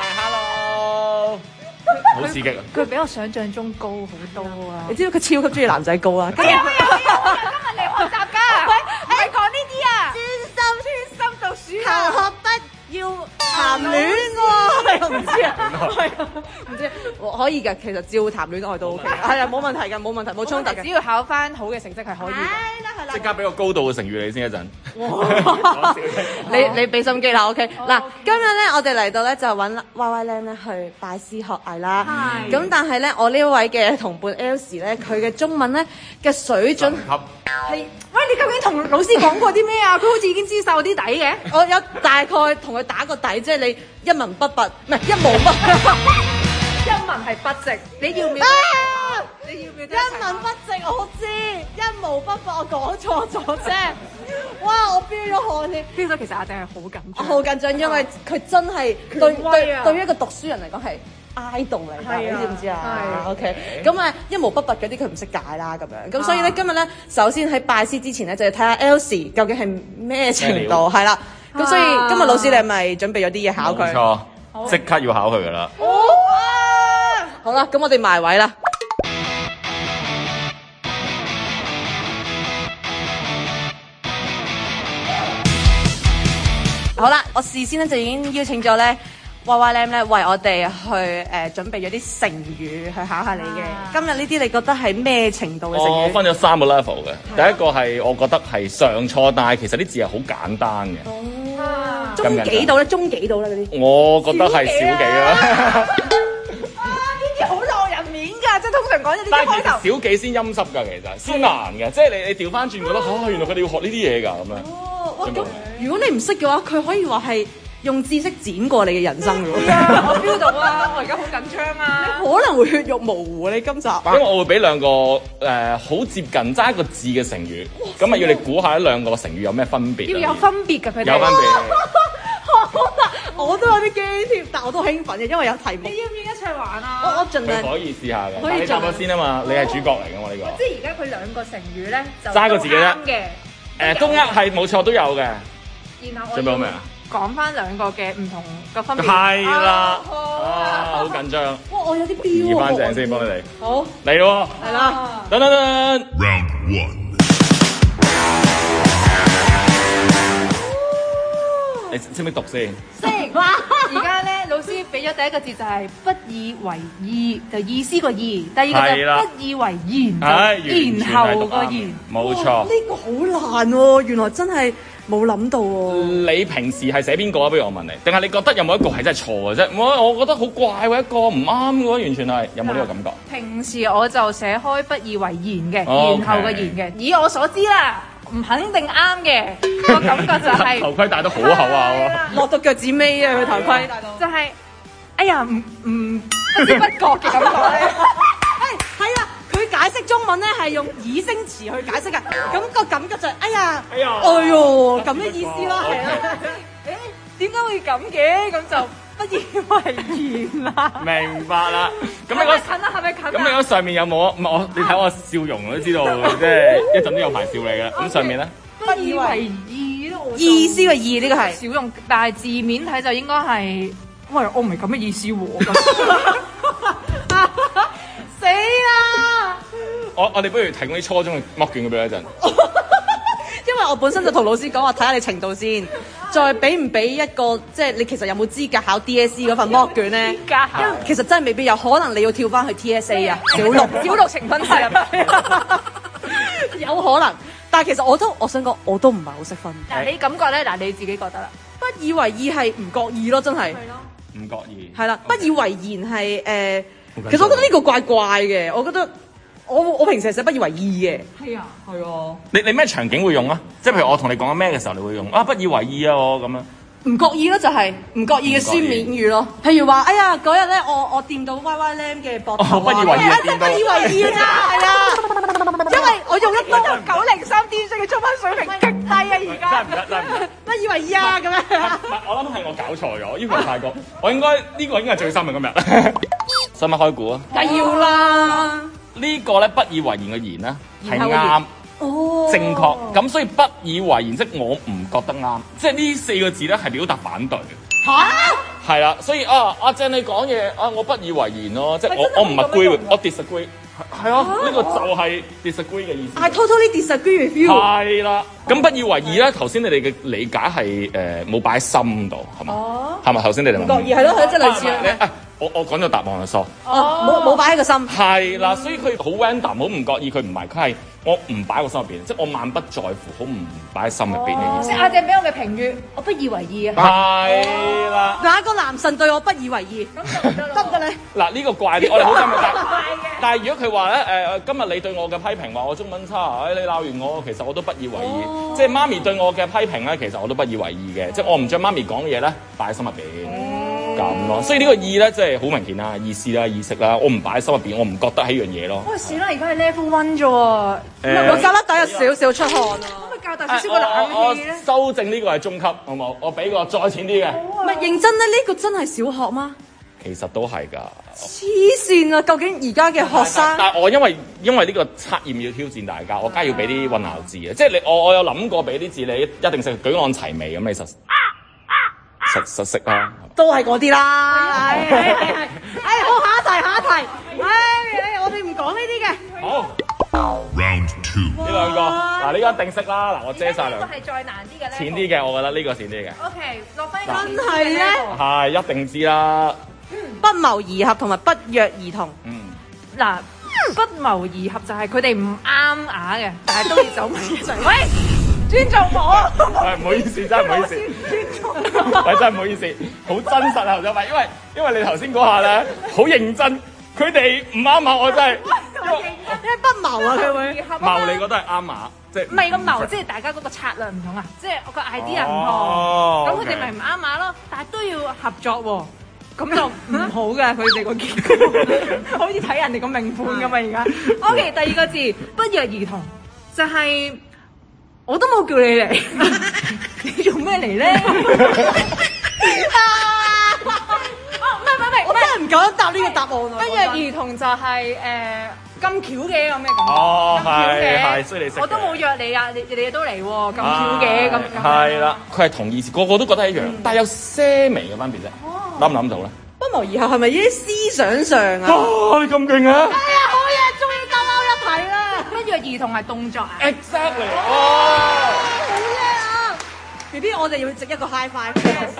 好刺激啊！ 佢比我想象中高好多啊！ 你知道佢超級中意男仔高啊！ 今日嚟學習㗎，唔係講呢啲啊！專心專心讀書啊！ 求學不要談戀愛，我唔知啊，係啊，唔知可以嘅，其實照談戀愛都 OK，係啊，冇問題嘅，冇問題，冇衝突嘅， 只要考翻好嘅成績係可以嘅。 係啦係啦， 即刻俾個高度嘅成語你先一陣。 你你俾心機啦 ，OK。嗱，今日咧我哋嚟到咧就揾 Y Y Lam 咧去拜師學藝啦。係。咁但係咧我呢位嘅同伴 Elsie 咧，佢嘅中文咧嘅水準係。 喂，你究竟同老師講過啲咩啊？佢好似已經知晒我啲底嘅。 我有大概同佢打個底，即係你一文不拔，唔係一毛不拔。 一文係不值，你要唔要？ 啊、 你要唔要？ 一文不值我知，一毛不拔我講錯咗啫。哇！我飆咗汗添， 飆咗其實阿仔係好緊張， 我好緊張，因為佢真係對對對於一個讀書人嚟講係 idol 嚟㗎，你知唔知啊 ？OK，咁啊一毛不拔嗰啲佢唔識解啦咁樣，咁所以咧今日咧首先喺拜師之前咧就要睇下 Elsie 究竟係咩程度係啦，咁所以今日老師你係咪準備咗啲嘢考佢？ 冇錯，即刻要考佢㗎啦。 好啦，咁我哋埋位啦。好啦，我事先咧就已經邀請咗咧 Y Y Lam 咧為我哋去誒、呃、準備咗啲成語去考下你嘅。啊、今日呢啲你覺得係咩程度嘅成語？ 我分咗三個 level 嘅，第一個係我覺得係上錯，但係其實啲字係好簡單嘅。 哦，中幾度咧？中幾度咧？嗰啲？ 我覺得係小幾啦。 好落人面㗎，即係通常講咗啲但係其實小幾先陰濕㗎，其實先難嘅，即係你你調翻轉覺得嚇、啊，原來佢哋要學呢啲嘢㗎咁樣。 哦，哇！咁如果你唔識嘅話，佢可以話係用知識剪過你嘅人生㗎喎。 我 feel 到啊，我而家好緊張啊！ 你可能會血肉模糊你今集。 因為我會俾兩個誒好、呃、接近爭一個字嘅成語，咁啊要你估下呢兩個成語有咩分別？ 要有分別㗎，佢哋有分別。 我都有啲驚添，但我都興奮嘅，因為有題目。 你要唔要一齊玩啊？ 我我盡量可以試下嘅， 可以你答咗先啊嘛，你係主角嚟嘅嘛呢個。 即係而家佢兩個成語咧，就揸個字嘅啫。 嘅， 誒都呃係冇錯都有嘅。 然後我準備好未啊？ 講翻兩個嘅唔同嘅分別。 係啦，啊好緊張。 哇！我有啲標。 移翻正先，幫你哋。 好嚟咯。 係啦。 等等等。 Round one。 你識唔識讀先？ 識。而家咧老師俾咗第一個字就係不以為意，就意思個意；第二個就不以為然，就然後個然。 冇錯。 呢個好難喎，原來真係冇諗到喎。 你平時係寫邊個啊？不如我問你，定係你覺得有冇一個係真係錯嘅啫？我我覺得好怪喎，一個唔啱嘅喎，完全係有冇呢個感覺？ 平時我就寫開不以為然嘅， Okay. 然後個然嘅。以我所知啦，唔肯定啱嘅個感覺就係、是、 頭盔戴得好厚啊！ 落到腳趾尾啊！佢頭盔戴到就係、是，哎呀，唔唔不知不覺嘅感覺咧。 係啊，佢解釋中文咧係用擬聲詞去解釋㗎，咁、那個感覺就係、是、哎呀，哎呀，哎呦咁嘅意思啦，係啊。 誒點解會咁嘅？咁就不以為然啦。 明白啦。咁你係咪近啊？係咪近啊？ 咁你嗰上面有冇？唔係我，你睇我笑容我都知道，即係一陣都有排笑你嘅。咁上面咧？ 不以為意咯， 意思嘅意呢個係少用，但係字面睇就應該係，喂，我唔係咁嘅意思喎。死啦！ 我我哋不如提供啲初中嘅剝卷俾你一陣。 因為我本身就同老師講話睇下你程度先，再俾唔俾一個即係你其實有冇資格考 D S E 嗰份剝卷咧？ 資格考， 其實真係未必有，可能你要跳翻去 T S A 啊，小六小六呈分題係咪？ 有可能。但係其實我都我想講，我都唔係好識分。 嗱，你感覺咧？嗱，你自己覺得啦。 不以為意係唔覺意咯，真係。 係咯。 唔覺意。 係啦，不以為然係誒，其實我覺得呢個怪怪嘅，我覺得我我平時係寫不以為意嘅。 係啊。 係啊。 你你咩場景會用啊？即係譬如我同你講緊咩嘅時候，你會用啊不以為意啊我咁樣。 唔覺意咯，就係唔覺意嘅書面語咯。譬如話，哎呀嗰日咧，我我掂到 Y Y Lam 嘅膊頭啊， 不以為意啊， 真係不以為意啊，係啊，因為我用一個九零三電視嘅中文水平極低啊，而家真係唔得，真係唔得。 不以為意啊咁樣。 唔係，我諗係我搞錯咗，呢個太過，我應該呢個應該係最深嘅今日。使唔使開估啊？ 梗要啦。 呢個咧不以為然嘅然咧係啱。 哦， 正確咁，所以不以為然，即我唔覺得啱，即係呢四個字咧係表達反對嘅。嚇，係啦，所以啊，阿正你講嘢啊，我不以為然咯，即係我我唔 agree，我 disagree，係啊，呢個就係 disagree 嘅意思。 I totally disagree with you。 係啦，咁不以為然咧，頭先你哋嘅理解係誒冇擺喺心度，係嘛？哦，係咪頭先你哋唔覺意係咯，係即係類似啊。我我講咗答案就疏。 哦，冇冇擺喺個心。 係啦，所以佢好 random，好唔覺意，佢唔係，佢係我唔擺喺個心入邊，即係我漫不在乎，好唔擺喺心入邊嘅意思。 即係阿正俾我嘅評語，我不以為意啊。 係啦。 哪個男神對我不以為意？ 咁就唔得咯。 得唔得咧？ 嗱呢個怪啲，我哋好心嘅答。但係如果佢話咧誒，今日你對我嘅批評話我中文差，誒你鬧完我，其實我都不以為意。即係媽咪對我嘅批評咧，其實我都不以為意嘅。即係我唔將媽咪講嘅嘢咧擺喺心入邊。咁咯，所以呢個意咧，即係好明顯啦，意思啦、意識啦，我唔擺喺心入邊，我唔覺得係一樣嘢咯。 喂，算啦，而家係 level one 啫喎， 我胳肋底有少少出汗啊。 可唔可以較大少少個冷氣咧？ 修正呢個係中級，好冇？我俾個再淺啲嘅。 唔係認真咧，呢個真係小學嗎？ 其實都係㗎。 黐線啊！究竟而家嘅學生？ 但係我因為因為呢個測驗要挑戰大家，我梗係要俾啲混淆字嘅，即係你我我有諗過俾啲字你一定識舉案齊眉咁，你實實實識啦。 都係嗰啲啦，係係係係，哎好下一題下一題，哎我哋唔講呢啲嘅。 好 ，Round Two 呢兩個嗱呢個一定識啦，嗱我遮晒兩個。 係再難啲嘅咧。 淺啲嘅，我覺得呢個淺啲嘅。 O K，落翻真係咧。 係一定知啦。 不謀而合同埋不約而同。 嗯。 嗱，不謀而合就係佢哋唔啱牙嘅，但係都要走埋一齊。喂！尊重我， 係唔好意思，真係唔好意思，尊重，係真係唔好意思，好真實啊頭先，因為因為你頭先嗰下咧好認真，佢哋唔啱啊，我真係， 因為不謀啊佢會， 謀你覺得係啱啊，即係唔係個謀，即係大家嗰個策略唔同啊，即係我個 idea 唔同，咁佢哋咪唔啱碼咯，但係都要合作喎。咁就唔好嘅，佢哋個結果，好似睇人哋個命盤咁啊！而家 OK，第二個字不約而同，就係。我都冇叫你嚟，你做咩嚟咧？啊！哦，唔係唔係， 我真係唔敢答呢個答案喎。 不約而同就係誒咁巧嘅有咩感覺？ 哦，係係，所以你識。 我都冇約你啊，你你哋都嚟喎，咁巧嘅咁。 係啦，佢係同意思，個個都覺得一樣，但係有些微嘅分別啫。諗唔諗到咧？ 不謀而合係咪呢啲思想上啊？ 哦，你咁勁啊！ 係啊，好嘢，終於夠啱一題啦！ 不約而同係動作啊 ？Exactly，哦， 好叻啊！B B，我哋要值一個 high five。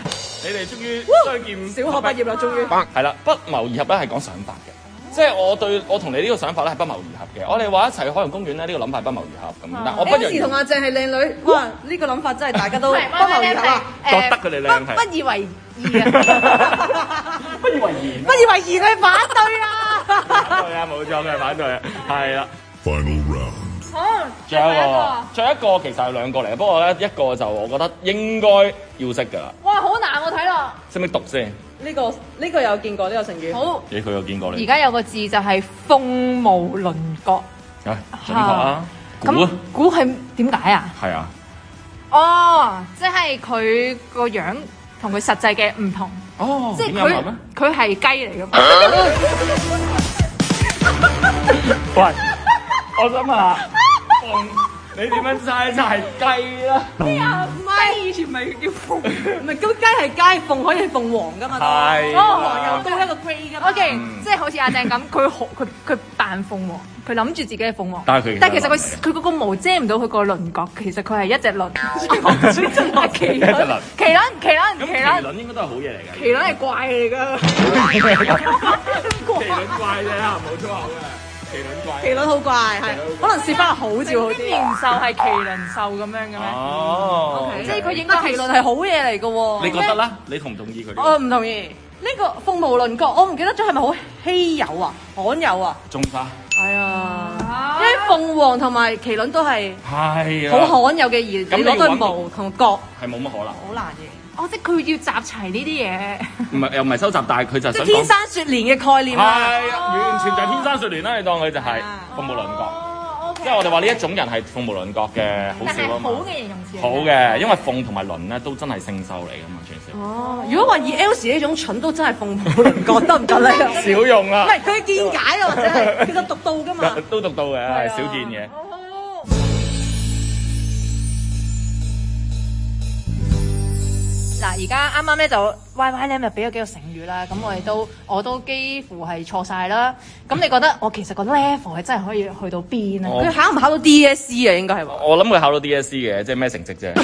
你哋終於相見小學畢業啦，終於係啦，不謀而合咧係講想法嘅。即係我對我同你呢個想法咧係不謀而合嘅。我哋話一齊去海洋公園咧，呢、呢個諗法係不謀而合咁。但我不約同阿鄭係靚女，哇！呢、呢個諗法真係大家都不謀而合啊！ 覺得佢哋靚係不以為意啊！ 不以為然， 不以為然佢反對啊！ 係啊，冇錯，佢係反對啊，係啦。 Final round。 好， 仲有一個，仲有一個其實係兩個嚟嘅，不過咧一個就我覺得應該要識㗎啦。 哇，好難我睇落。 識唔識讀先？ 呢、這個呢、這個有見過呢、這個成語。 好， 咦，佢有見過你？ 而家有個字就係鳳毛麟角。 啊，準確啊！ 咁估係點解啊？ 係啊。 哦，即係佢個樣同佢實際嘅唔同。 哦， 即係佢佢係雞嚟㗎嘛？ 喂，我想問下，鳳，你點樣猜就係雞啦？ 咩啊？唔係以前咪叫鳳，唔係咁雞係雞，鳳可以係鳳凰㗎嘛？ 係。 哦，又多一個 grey 㗎嘛 ？OK，即係好似阿鄭咁，佢好佢佢扮鳳凰，佢諗住自己係鳳凰。 但係佢但係其實佢佢嗰個毛遮唔到佢個鱗角，其實佢係一隻鱗。係麒麟，麒麟，麒麟，麒麟。 麒麟應該都係好嘢嚟㗎。 麒麟係怪嚟㗎。 麒麟怪啫，冇粗口嘅。麒麟怪， 麒麟好怪，係可能攝翻個好照好啲。 年獸係麒麟獸咁樣嘅咩？ 哦， 即係佢應該麒麟係好嘢嚟嘅喎。 你覺得啦？你同唔同意佢？ 我唔同意。呢個鳳毛麟角，我唔記得咗係咪好稀有啊？罕有啊？ 種花。 係啊，因為鳳凰同埋麒麟都係係好罕有嘅嘢，你攞對毛同角係冇乜可能。 好難嘅。 哦，即係佢要集齊呢啲嘢。 唔係又唔係收集，但係佢就想即係天生雪蓮嘅概念啊！ 係啊，完全就係天生雪蓮啦！你當佢就係鳳毛麟角。即係我哋話呢一種人係鳳毛麟角嘅，好少啊嘛。 好嘅形容詞。 好嘅，因為鳳同埋麟咧都真係聖獸嚟㗎嘛，全少。 哦，如果話以 Elsie 呢種蠢都真係鳳毛麟角得唔得咧？ 少用啦。 唔係佢見解啊，或者係其實讀到㗎嘛。 都讀到嘅，係少見嘅。 嗱，而家啱啱咧就 Y Y 咧咪俾咗幾個成語啦，咁我哋都我都幾乎係錯晒啦。咁你覺得我其實個 level 係真係可以去到邊啊？ 佢考唔考到 D S E 啊？應該係我諗佢考到 D S E 嘅，即係咩成績啫？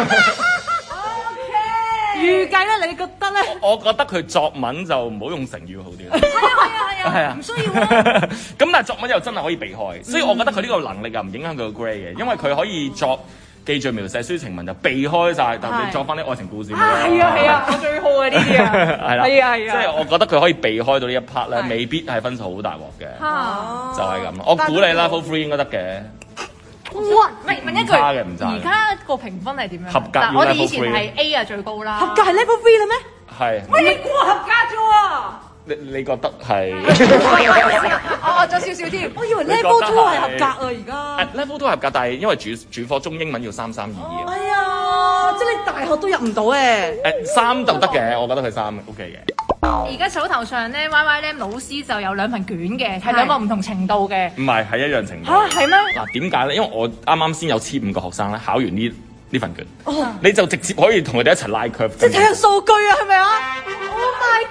OK，預計咧，你覺得咧？ 我覺得佢作文就唔好用成語好啲啦。 係啊係啊係啊，唔需要啊。 咁但係作文又真係可以避開，所以我覺得佢呢個能力又唔影響佢個 grade 嘅，因為佢可以作記敘描寫抒情文就避開晒，但係你作翻啲愛情故事。 啊係啊係啊，我最好嘅呢啲啊， 係啦， 係啊係啊， 即係我覺得佢可以避開到呢一 part 咧，未必係分數好大鑊嘅，就係咁咯。我估你 level three 應該得嘅。 哇！問問一句， 差嘅唔差。 而家個評分係點樣？ 合格要 level three。 我哋以前係 A 啊最高啦。 合格係 level three 啦咩？ 係。 喂，你估我合格啫喎？ 你你覺得係？ 我咗少少添， 我以為 level two 係合格啊，而家。 level two 合格，但係因為主主科中英文要三三二二。 哎呀，即係你大學都入唔到誒。 誒三就得嘅，我覺得佢三 OK 嘅。 而家手頭上咧 Y Y Lam 老師就有兩份卷嘅，係兩個唔同程度嘅。 唔係，係一樣程度。 嚇係咩？ 嗱點解咧？因為我啱啱先有千五個學生咧，考完呢呢份卷，你就直接可以同佢哋一齊拉 curve。 即係睇下數據啊，係咪啊 ？Oh my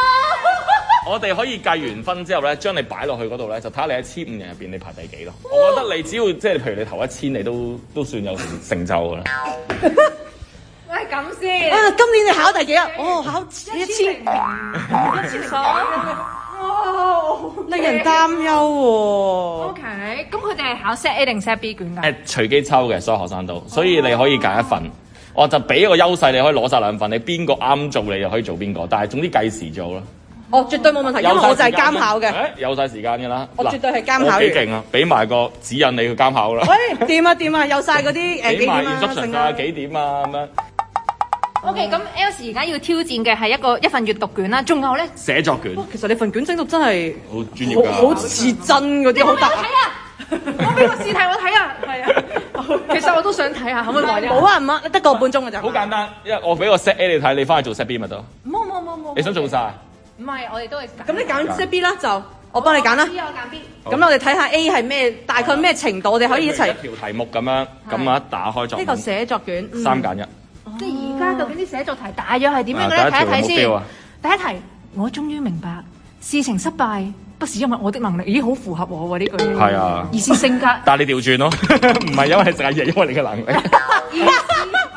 god！ 我哋可以計完分之後咧，將你擺落去嗰度咧，就睇下你喺千五人入邊你排第幾咯。我覺得你只要即係譬如你頭一千，你都都算有成成就㗎啦。 喂，咁先。 啊，今年你考第幾啊？哦，考一千， 一千零哇， 令人擔憂喎。 O K，咁佢哋係考 set A 定 set B 卷㗎？ 誒隨機抽嘅，所有學生都，所以你可以揀一份。我就俾一個優勢，你可以攞晒兩份，你邊個啱做你就可以做邊個，但係總之計時做咯。 哦，絕對冇問題，因為我就係監考嘅。 誒，有晒時間㗎啦。 我絕對係監考員。幾勁啊！俾埋個指引你去監考啦。 喂，點啊點啊，有晒嗰啲誒幾點啊？ 成啊幾點啊咁樣。 O K，咁 Elsie 而家要挑戰嘅係一個一份閱讀卷啦，仲有咧寫作卷。 其實你份卷整到真係好專業㗎， 好似真嗰啲好大。 睇啊！我俾個試題我睇啊，係啊。其實我都想睇下，可唔可以耐啲？ 冇啊，唔啊，得個半鐘㗎咋。 好簡單，因為我俾個 set A 你睇，你翻去做 set B 咪得。 冇冇冇冇。 你想做晒？ 唔係，我哋都係。 咁你揀 set B 啦，就我幫你揀啦。 B 我揀 B。 咁我哋睇下 A 係咩，大概咩程度，我哋可以一齊。 一條題目咁樣，咁啊打開作。 呢個寫作卷。 三揀一。 即係而家究竟啲寫作題大約係點樣嘅咧？睇一睇先。第一題，我終於明白事情失敗不是因為我的能力，咦，好符合我喎呢句。 係啊。 而是性格。 但係你調轉咯，唔係因為成日嘢，因為你嘅能力。 而是喂，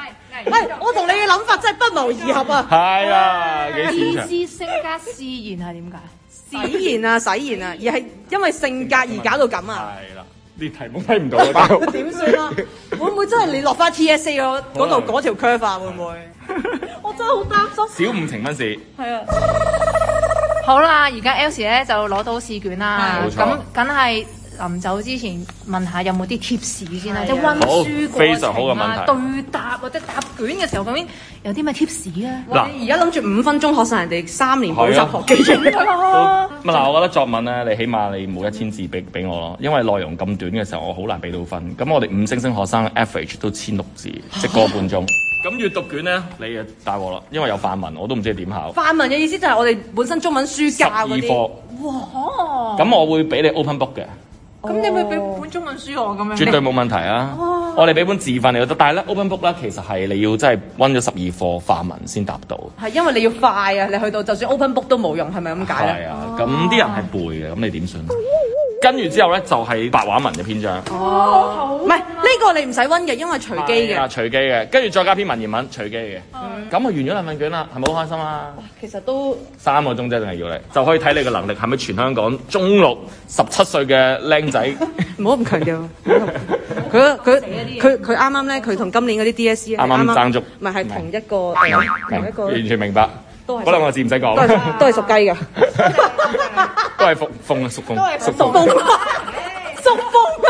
係我同你嘅諗法真係不謀而合啊！ 係啊，幾意擅長。 思性格使然係點解？ 使然啊，使然啊，而係因為性格而搞到咁啊！ 係啦，啲題目睇唔到啊，大佬。 點算啊？會唔會真係你落翻 T S A 嗰嗰度嗰條 curve 啊？會唔會？我真係好擔心。 小五呈分試。 係啊。 好啦，而家 Elsie 咧就攞到試卷啦， 冇錯咁梗係臨走之前問下有冇啲 tips 先啦，即係温好書過非常好嘅程啊、 問題對答或者答卷嘅時候，究竟有啲咩 tips 啊？ 嗱你而家諗住五分鐘學晒人哋三年補習學記憶啊咁嗱，我覺得作文咧，你起碼你冇一千字俾俾我咯，因為內容咁短嘅時候，我好難俾到分。咁我哋五星星學生 average 都千六字，即個半鐘。咁閱讀卷咧，你就大鑊啦，因為有範文，我都唔知點考。 範文嘅意思就係我哋本身中文書教嗰啲。 十二課。 哇！ 咁我會俾你 open book 嘅。 咁你咪俾本中文書我咁樣？ 絕對冇問題啊！我哋俾本自訓你都得，但係咧 open book 咧，其實係你要真係温咗十二課範文先答到。 係因為你要快啊！你去到就算 open book 都冇用，係咪咁解咧？ 係啊，咁啲人係背嘅，咁你點算？跟住之後咧就係白話文嘅篇章。 哦，唔係呢個你唔使温嘅，因為隨機嘅。 啊，隨機嘅，跟住再加篇文言文，隨機嘅。咁啊完咗兩份卷啦，係咪好開心啊？ 其實都三個鐘啫，淨係要你就可以睇你嘅能力係咪全香港中六十七歲嘅僆仔？ 唔好咁強調。佢佢佢佢啱啱咧，佢同今年嗰啲 D S E 啱啱爭足， 唔係係同一個誒同一個， 完全明白。 都係嗰兩個字唔使講， 都係都係屬雞嘅， 都係屬鳳啊，屬鳳，屬鳳， 屬鳳，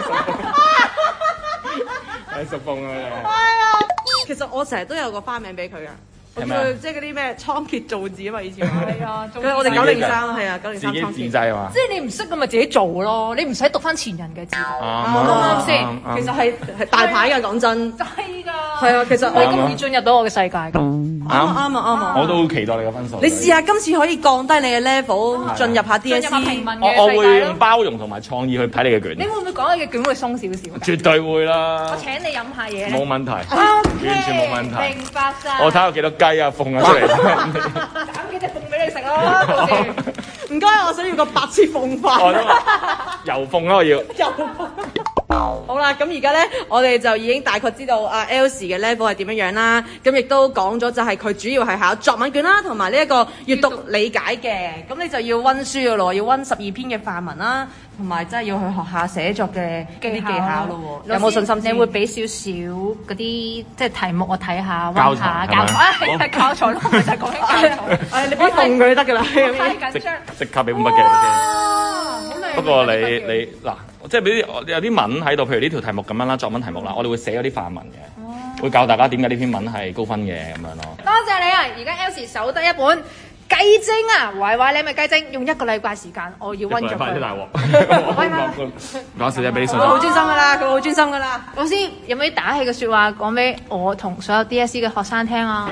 係屬鳳啊！ 其實我成日都有個花名俾佢嘅。我叫佢即係嗰啲咩倉頡造字啊嘛，以前係啊，佢我哋九零三係啊，九零三倉頡自己自製啊嘛， 即係你唔識咁咪自己做咯，你唔使讀翻前人嘅字。 啱啱唔啱先？ 其實係係大牌㗎，講真。 真係㗎。 係啊，其實你咁易進入到我嘅世界㗎。 啱啊啱啊啱啊！ 我都好期待你嘅分數。 你試下今次可以降低你嘅 level，進入下 D S E。 我我會用包容同埋創意去睇你嘅卷。 你會唔會講你嘅卷會鬆少少？ 絕對會啦。 我請你飲下嘢咧。 冇問題，完全冇問題。 明白晒。 我睇下有幾多雞啊鳳啊出嚟。 斬幾隻鳳俾你食咯，到時。 唔該，我想要個白切鳳飯。 油鳳咯，我要。 油鳳。好啦，咁而家咧，我哋就已經大概知道阿 Elsie 嘅 level 係點樣樣啦。咁亦都講咗，就係佢主要係考作文卷啦，同埋呢一個閱讀理解嘅。咁你就要温書嘅咯，要温十二篇嘅範文啦，同埋真係要去學下寫作嘅啲技巧咯。有冇信心？ 你會俾少少嗰啲即係題目我睇下， 温下教材啊，係教材咯，咪就係講緊教材。 誒，你俾鳳佢得㗎啦。 太緊張。 即刻俾本筆記你先。不過你你嗱，即係俾啲有啲文喺度，譬如呢條題目咁樣啦，作文題目啦，我哋會寫嗰啲範文嘅，會教大家點解呢篇文係高分嘅咁樣咯。 多謝你啊！而家 Elsie 手得一本雞精啊，壞壞你咪雞精，用一個禮拜時間，我要温咗佢。 啲大鑊，講笑啫，俾啲信心。 佢好專心㗎啦，佢好專心㗎啦。 老師有冇啲打氣嘅説話講俾我同所有 D S E 嘅學生聽啊？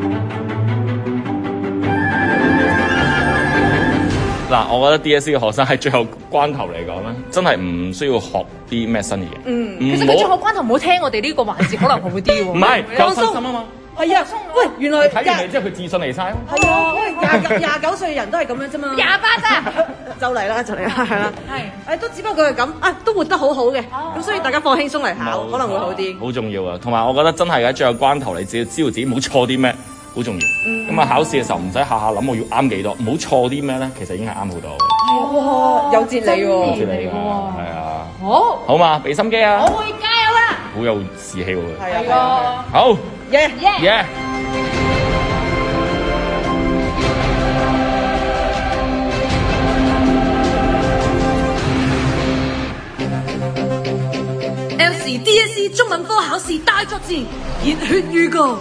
嗱，我覺得 D S E 嘅學生喺最後關頭嚟講咧，真係唔需要學啲咩新嘢。 嗯， 其實佢最後關頭唔好聽我哋呢個環節，可能好啲喎。 唔係， 放鬆有信心啊嘛。 係啊，喂，原來睇完你之後佢自信嚟晒。 係啊，喂，廿九廿九歲人都係咁樣啫嘛。 廿八咋？ 就嚟啦，就嚟啦，係啦。 係， 誒都只不過係咁，啊都活得好好嘅，咁所以大家放輕鬆嚟考，可能會好啲。 好重要啊，同埋我覺得真係喺最後關頭，你只要知道自己冇錯啲咩，好重要。咁啊，考試嘅時候唔使下下諗我要啱幾多，唔好錯啲咩咧，其實已經係啱好多。 哇，有哲理喎， 有哲理㗎，係啊。 好， 好嘛，俾心機啊！ 我會加油啦。 好有士氣喎。 係啊， 好， 耶耶！ Elsie D S E 中文科考試大作戰，熱血預告。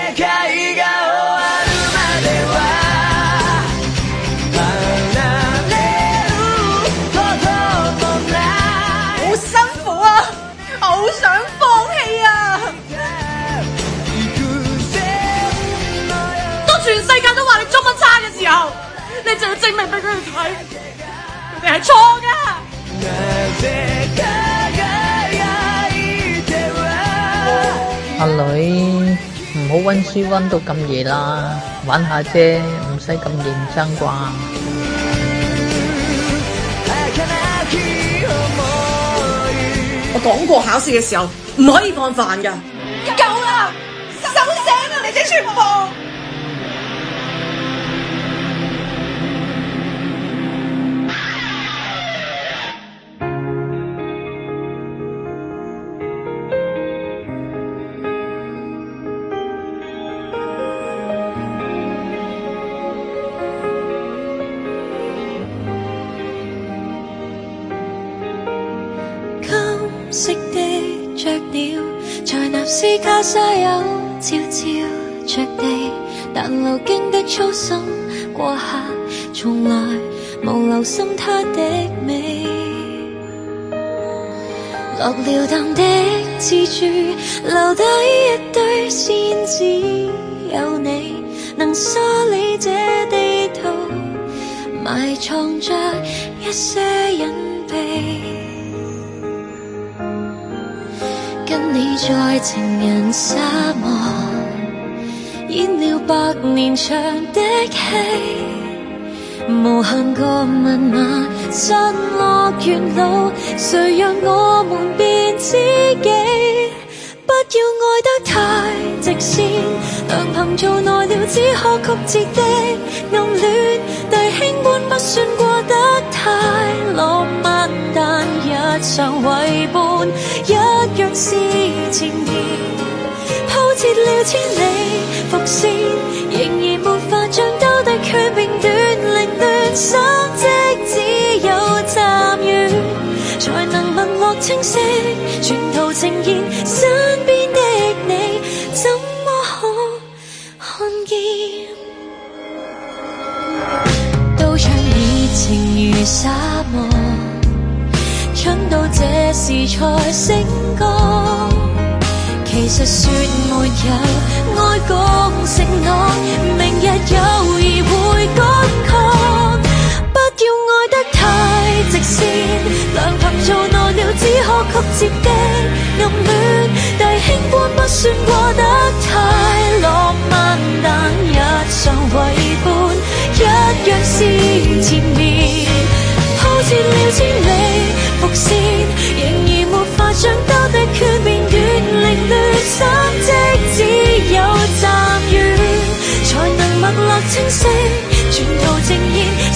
好辛苦啊，好想放棄啊！當全世界都話你中文差嘅時候，你就要證明俾佢哋睇，佢哋係錯㗎。 阿女，唔好溫書溫到咁夜啦，玩下啫，唔使咁認真啩。 我講過考試嘅時候唔可以放飯㗎。夠啦，收醒啊！你哋全部。 色的雀鳥在納斯卡沙丘悄悄着地，但流經的粗心過客從來無留心它的美。落了淡的蜘蛛，留低一堆先只有你能梳理這地圖，埋藏着一些隱秘。跟你在情人沙漠演了百年長的戲，無限個密碼散落沿路，誰讓我們變知己？不要愛得太直線，良朋做耐了只可曲折的暗戀，弟兄般不算過得太浪漫，但日常為伴一樣是纏綿。鋪設了千里伏線，仍然沒法將兜的圈變短，凌亂心跡只有暫遠，才能脈絡清晰，全圖呈現身邊的你，怎麼可看見？都唱你情如沙漠，蠢到這時才醒覺，其實說沒有愛共承諾，明日友誼會乾涸。不要愛得太直線，良朋做耐了只可曲折的暗戀，弟兄般不算過得太浪漫，但日常為伴一樣是纏綿。鋪設了千里伏線，仍然沒法將兜的圈變短，凌亂心跡只有暫遠，才能脈絡清晰，全圖呈現